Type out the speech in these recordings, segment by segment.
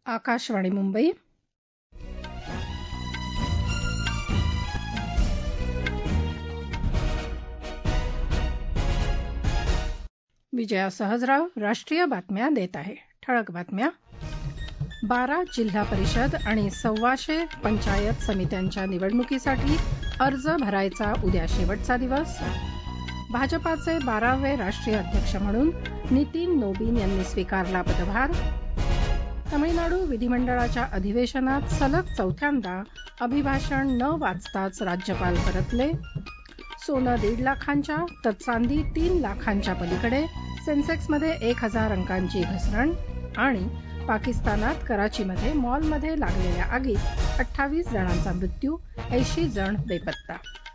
आकाशवाणी मुंबई. विजया सहजराव राष्ट्रीय बातम्या देत आहे. ठळक बातम्या. 12 जिल्हा परिषद आणि 125 पंचायत समित्यांच्या निवडणुकीसाठी अर्ज भरायचा उद्या शेवटचा दिवस. भाजपाचे 12वे राष्ट्रीय अध्यक्ष म्हणून नितीन नोबिन यांनी स्वीकारला पदभार. तमिळनाडू विधिमंडळाच्या अधिवेशनात सलग चौथ्यांदा अभिभाषण न वाचताच राज्यपाल परतले. सोनं 1.5 लाखांच्या तर चांदी 3 लाखांच्या पलीकडे. सेन्सेक्समध्ये 1000 अंकांची घसरण. आणि पाकिस्तानात कराचीमध्ये मॉलमध्ये लागलेल्या आगीत 28 जणांचा मृत्यू, 80 जण बेपत्ता.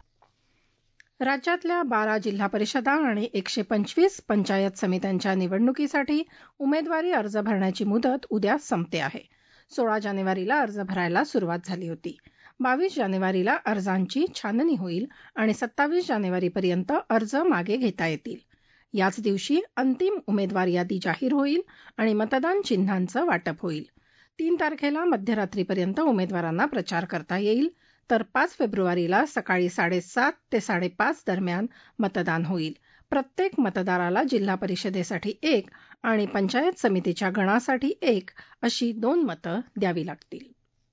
राज्यातल्या 12 जिल्हा परिषदा आणि 125 पंचायत समित्यांच्या निवडणुकीसाठी उमेदवारी अर्ज भरण्याची मुदत उद्या संपते आहे. 16 जानेवारीला अर्ज भरायला सुरुवात झाली होती. 22 जानेवारीला अर्जांची छाननी होईल आणि 27 जानेवारीपर्यंत अर्ज मागे घेता येतील. याच दिवशी अंतिम उमेदवार यादी जाहीर होईल आणि मतदान चिन्हांचं वाटप होईल. 3 तारखेला मध्यरात्रीपर्यंत उमेदवारांना प्रचार करता येईल, तर 5 फेब्रुवारीला सकाळी 7:30 ते 5:30 दरम्यान मतदान होईल. प्रत्येक मतदाराला जिल्हा परिषदेसाठी 1 आणि पंचायत समितीच्या गणासाठी 1 अशी 2 मतं द्यावी लागतील.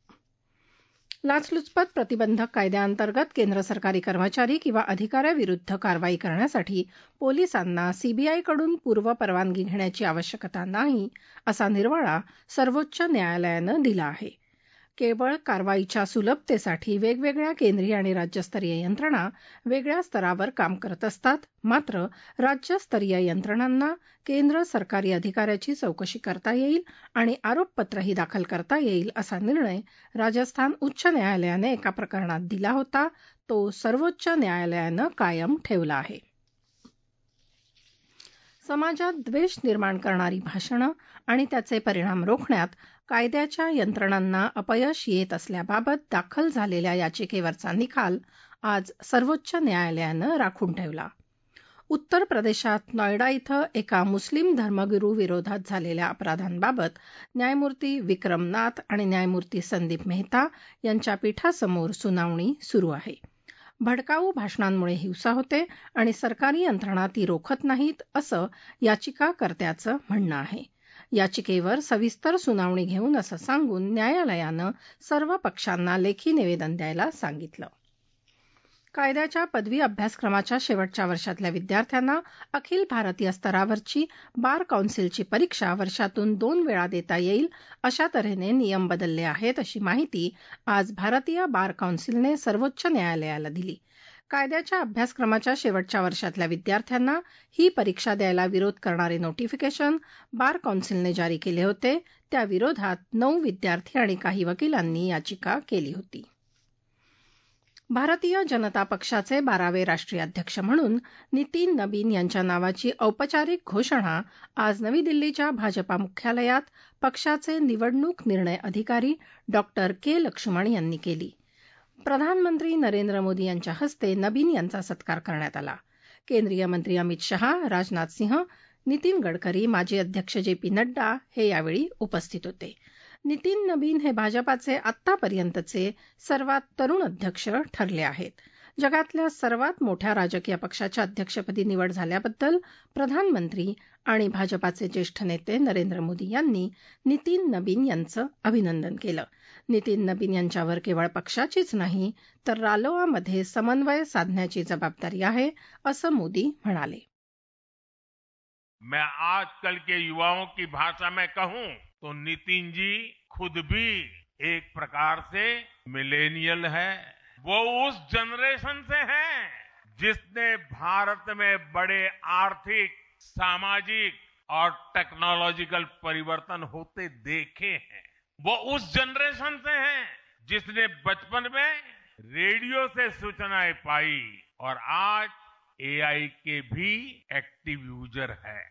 लाचलुचपत प्रतिबंधक कायद्याअंतर्गत केंद्र सरकारी कर्मचारी किंवा अधिकाऱ्याविरुद्ध कारवाई करण्यासाठी पोलिसांना सीबीआयकडून पूर्वपरवानगी घेण्याची आवश्यकता नाही, असा निर्वाळा सर्वोच्च न्यायालयानं दिला आहे. केवळ कारवाईच्या सुलभतेसाठी वेगवेगळ्या केंद्रीय आणि राज्यस्तरीय यंत्रणा वेगळ्या स्तरावर काम करत असतात. मात्र राज्यस्तरीय यंत्रणांना केंद्र सरकारी अधिकाऱ्याची चौकशी करता येईल आणि आरोपपत्रही दाखल करता येईल, असा निर्णय राजस्थान उच्च न्यायालयानं एका प्रकरणात दिला होता. तो सर्वोच्च न्यायालयानं कायम ठेवला आहे. समाजात द्वेष निर्माण करणारी भाषणं आणि त्याचे परिणाम रोखण्यात कायद्याच्या यंत्रणांना अपयश येत असल्याबाबत दाखल झालेल्या याचिकेवरचा निकाल आज सर्वोच्च न्यायालयानं राखून ठेवला. उत्तर प्रदेशात नॉयडा इथं एका मुस्लिम धर्मगुरू विरोधात झालेल्या अपराधांबाबत न्यायमूर्ती विक्रम नाथ आणि न्यायमूर्ती संदीप मेहता यांच्या पीठासमोर सुनावणी सुरू आहे. भडकाऊ भाषणांमुळे हिंसा होते आणि सरकारी यंत्रणा ती रोखत नाहीत, असं याचिकाकर्त्याचं म्हणणं आहे. याचिकेवर सविस्तर सुनावणी घेऊन असं सांगून न्यायालयानं सर्व पक्षांना लेखी निवेदन द्यायला सांगितलं. कायद्याच्या पदवी अभ्यासक्रमाच्या शेवटच्या वर्षातल्या विद्यार्थ्यांना अखिल भारतीय स्तरावरची बार कौन्सिलची परीक्षा वर्षातून 2 वेळा देता येईल, अशा तऱ्हेने नियम बदलले आहेत, अशी माहिती आज भारतीय बार कौन्सिलने सर्वोच्च न्यायालयाला दिली. कायद्याच्या अभ्यासक्रमाच्या शेवटच्या वर्षातल्या विद्यार्थ्यांना ही परीक्षा द्यायला विरोध करणारे नोटिफिकेशन बार कौन्सिलने जारी केले होते. त्या विरोधात 9 विद्यार्थी आणि काही वकिलांनी याचिका केली होती. भारतीय जनता पक्षाचे 12वे राष्ट्रीय अध्यक्ष म्हणून नितीन नबीन यांच्या नावाची औपचारिक घोषणा आज नवी दिल्लीच्या भाजपा मुख्यालयात पक्षाचे निवडणूक निर्णय अधिकारी डॉ. के. लक्ष्मण यांनी केली. प्रधानमंत्री नरेंद्र मोदी यांच्या हस्ते नबीन यांचा सत्कार करण्यात आला. केंद्रीय मंत्री अमित शहा, राजनाथ सिंह, नितीन गडकरी, माजी अध्यक्ष जे.पी. नड्डा हे यावेळी उपस्थित होते. नितीन नबीन हे भाजपाचे आत्तापर्यंतचे सर्वात तरुण अध्यक्ष ठरले आहेत. जगातल्या सर्वात मोठ्या राजकीय पक्षाच्या अध्यक्षपदी निवड झाल्याबद्दल प्रधानमंत्री आणि भाजपाचे ज्येष्ठ नेते नरेंद्र मोदी यांनी नितीन नबीन यांचं अभिनंदन केलं. नितीन नबीन यांच्यावर केवळ पक्षाचीच नाही तर रालोआमध्ये समन्वय साधण्याची जबाबदारी आहे, असं मोदी म्हणाले. मैं आजकल के युवाओं की भाषा में कहूं तो नितिन जी खुद भी एक प्रकार से मिलेनियल है. वो उस जनरेशन से हैं जिसने भारत में बड़े आर्थिक, सामाजिक और टेक्नोलॉजिकल परिवर्तन होते देखे हैं. वो उस जनरेशन से हैं जिसने बचपन में रेडियो से सूचनाएं पाई और आज एआई के भी एक्टिव यूजर है.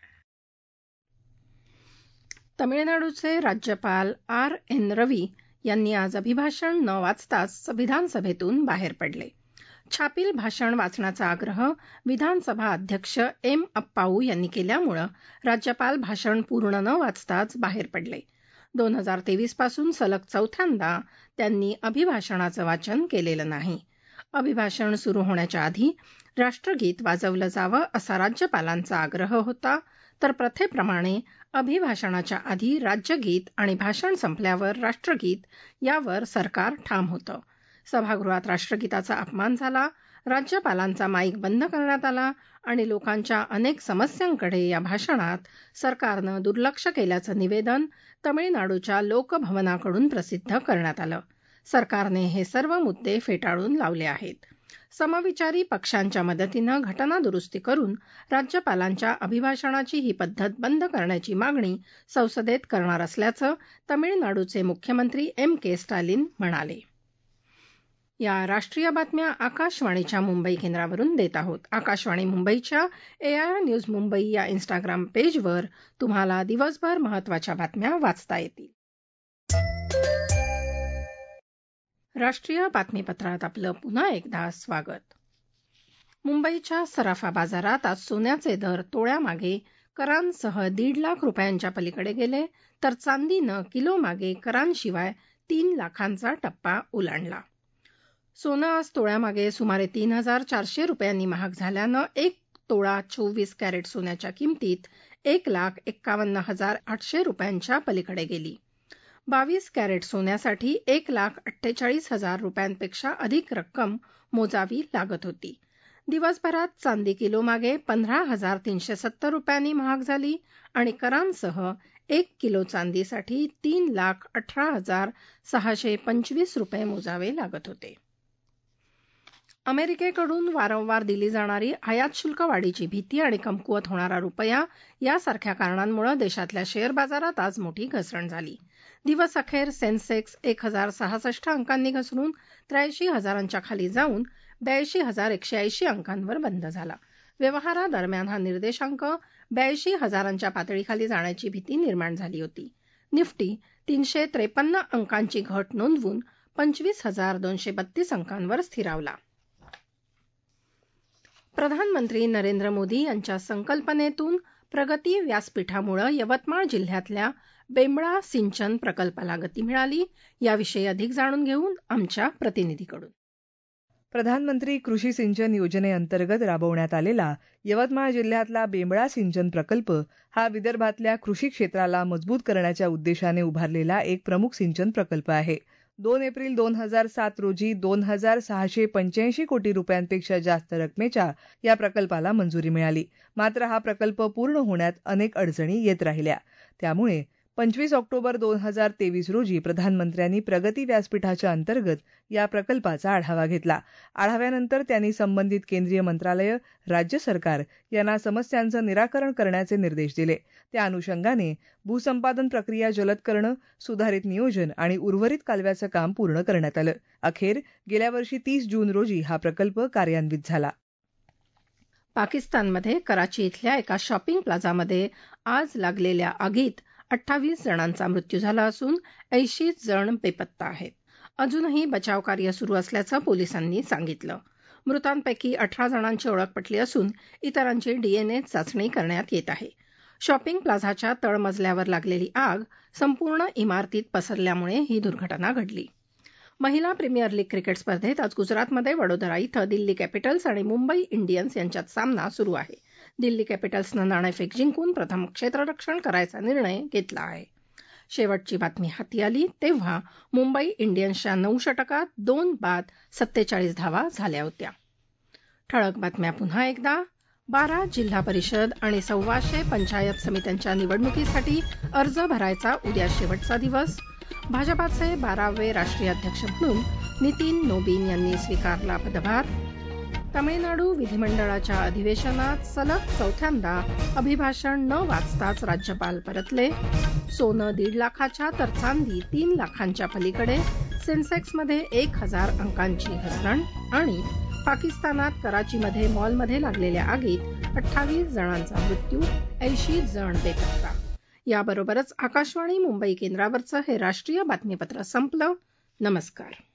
तमिळनाडूचे राज्यपाल R.N. रवी यांनी आज अभिभाषण न वाचताच विधानसभेतून बाहेर पडले. छापील भाषण वाचण्याचा आग्रह विधानसभा अध्यक्ष एम अप्पाऊ यांनी केल्यामुळे राज्यपाल भाषण पूर्ण न वाचताच बाहेर पडले. 2023 पासून सलग चौथ्यांदा त्यांनी अभिभाषणाचं वाचन केलेलं नाही. अभिभाषण सुरू होण्याच्या आधी राष्ट्रगीत वाजवलं जावं असा राज्यपालांचा आग्रह होता, तर प्रथेप्रमाणे अभिभाषणाच्या आधी राज्यगीत आणि भाषण संपल्यावर राष्ट्रगीत यावर सरकार ठाम होतं. सभागृहात राष्ट्रगीताचा अपमान झाला, राज्यपालांचा माईक बंद करण्यात आला आणि लोकांच्या अनेक समस्यांकडे या भाषणात सरकारनं दुर्लक्ष केल्याचं निवेदन तमिळनाडूच्या लोकभवनाकडून प्रसिद्ध करण्यात आलं. सरकारने हे सर्व मुद्दे फेटाळून लावले आहेत. समविचारी पक्षांच्या मदतीनं घटना दुरुस्ती करून राज्यपालांच्या अभिभाषणाची ही पद्धत बंद करण्याची मागणी संसदेत करणार असल्याचं तमिळनाडूचे मुख्यमंत्री M.K. स्टॅलिन म्हणाले. या राष्ट्रीय बातम्या आकाशवाणीच्या मुंबई केंद्रावरून देत आहोत. आकाशवाणी मुंबईच्या AIR न्यूज मुंबई या इंस्टाग्राम पेजवर तुम्हाला दिवसभर महत्त्वाच्या बातम्या वाचता येतील. राष्ट्रीय बातमीपत्रात आपलं पुन्हा एकदा स्वागत. मुंबईच्या सराफा बाजारात आज सोन्याचे दर तोळ्यामागे करांसह 1.5 लाख रुपयांच्या पलीकडे गेले, तर चांदीनं किलोमागे करांशिवाय 3 लाखांचा टप्पा ओलांडला. सोनं आज तोळ्यामागे सुमारे 3,400 रुपयांनी महाग झाल्यानं 1 तोळा 24 कॅरेट सोन्याच्या किमतीत 1,51,800 रुपयांच्या पलीकडे गेली. 22 कॅरेट सोन्यासाठी 1,48,000 रुपयांपेक्षा अधिक रक्कम मोजावी लागत होती. दिवसभरात चांदी किलोमागे 15,370 रुपयांनी महाग झाली आणि करांसह 1 किलो चांदीसाठी 3,18,625 रुपये मोजावे लागत होते. अमेरिकेकडून वारंवार दिली जाणारी आयात शुल्क वाढीची भीती आणि कमकुवत होणारा रुपया यासारख्या कारणांमुळे देशातल्या शेअर बाजारात आज मोठी घसरण झाली. दिवस अखेर सेन्सेक्स 1,066 अंकांनी घसरून 83,000च्या खाली जाऊन 82,180 अंकांवर बंद झाला. व्यवहारादरम्यान हा निर्देशांक 82,000च्या पातळीखाली जाण्याची भीती निर्माण झाली होती. निफ्टी 353 अंकांची घट नोंदवून 25,232 अंकांवर स्थिरावला. प्रधानमंत्री नरेंद्र मोदी यांच्या संकल्पनेतून प्रगती व्यासपीठामुळे यवतमाळ जिल्ह्यातल्या बेंबळा सिंचन प्रकल्पाला गती मिळाली. याविषयी अधिक जाणून घेऊन आमच्या प्रतिनिधीकडून. प्रधानमंत्री कृषी सिंचन योजनेअंतर्गत राबवण्यात आलेला यवतमाळ जिल्ह्यातला बेंबळा सिंचन प्रकल्प हा विदर्भातल्या कृषी क्षेत्राला मजबूत करण्याच्या उद्देशाने उभारलेला एक प्रमुख सिंचन प्रकल्प आहे. 2 एप्रिल 2007 रोजी 2,685 कोटी रुपयांपेक्षा जास्त रकमेच्या या प्रकल्पाला मंजुरी मिळाली. मात्र हा प्रकल्प पूर्ण होण्यात अनेक अडचणी येत राहिल्या. त्यामुळे 25 ऑक्टोबर 2023 रोजी प्रधानमंत्र्यांनी प्रगती व्यासपीठाच्या अंतर्गत या प्रकल्पाचा आढावा घेतला. आढाव्यानंतर त्यांनी संबंधित केंद्रीय मंत्रालय, राज्य सरकार यांना समस्यांचं निराकरण करण्याचे निर्देश दिले. त्या अनुषंगाने भूसंपादन प्रक्रिया जलद करणं, सुधारित नियोजन आणि उर्वरित कालव्याचं काम पूर्ण करण्यात आलं. अखेर गेल्या वर्षी 30 जून रोजी हा प्रकल्प कार्यान्वित झाला. पाकिस्तानमध्ये कराची इथल्या एका शॉपिंग प्लाझामध्ये आज लागलेल्या आगीत 28 जणांचा मृत्यू झाला असून 80 जण बेपत्ता आहेत. अजूनही बचावकार्य सुरू असल्याचं पोलिसांनी सांगितलं. मृतांपैकी 18 जणांची ओळख पटली असून इतरांची DNA चाचणी करण्यात येत आहे. शॉपिंग प्लाझाच्या तळमजल्यावर लागलेली आग संपूर्ण इमारतीत पसरल्यामुळे ही दुर्घटना घडली. महिला प्रीमियर लीग क्रिकेट स्पर्धेत आज गुजरातमध्ये वडोदरा इथं दिल्ली कॅपिटल्स आणि मुंबई इंडियन्स यांच्यात सामना सुरू आहे. दिल्ली कॅपिटल्सनं नाणेफेक जिंकून प्रथम क्षेत्ररक्षण करायचा निर्णय घेतला आहे. शेवटची बातमी हाती आली तेव्हा मुंबई इंडियन्सच्या 9 षटकात 2 बाद 47 धावा झाल्या होत्या. ठळक बातम्या पुन्हा एकदा. 12 जिल्हा परिषद आणि 1,200 पंचायत समित्यांच्या निवडणुकीसाठी अर्ज भरायचा उद्या शेवटचा दिवस. भाजपाचे 12वे राष्ट्रीय अध्यक्ष म्हणून नितीन नोबिन यांनी स्वीकारला पदभार. तमिळनाडू विधिमंडळाच्या अधिवेशनात सलग चौथ्यांदा अभिभाषण न वाचताच राज्यपाल परतले. सोनं 1.5 लाखाच्या तर चांदी 3 लाखांच्या पलीकडे. सेन्सेक्समध्ये 1,000 अंकांची घसरण. आणि पाकिस्तानात कराचीमध्ये मॉलमध्ये लागलेल्या आगीत 28 जणांचा मृत्यू, 80 जण बेपत्ता. याबरोबरच आकाशवाणी मुंबई केंद्रावरचं हे राष्ट्रीय बातमीपत्र संपलं. नमस्कार.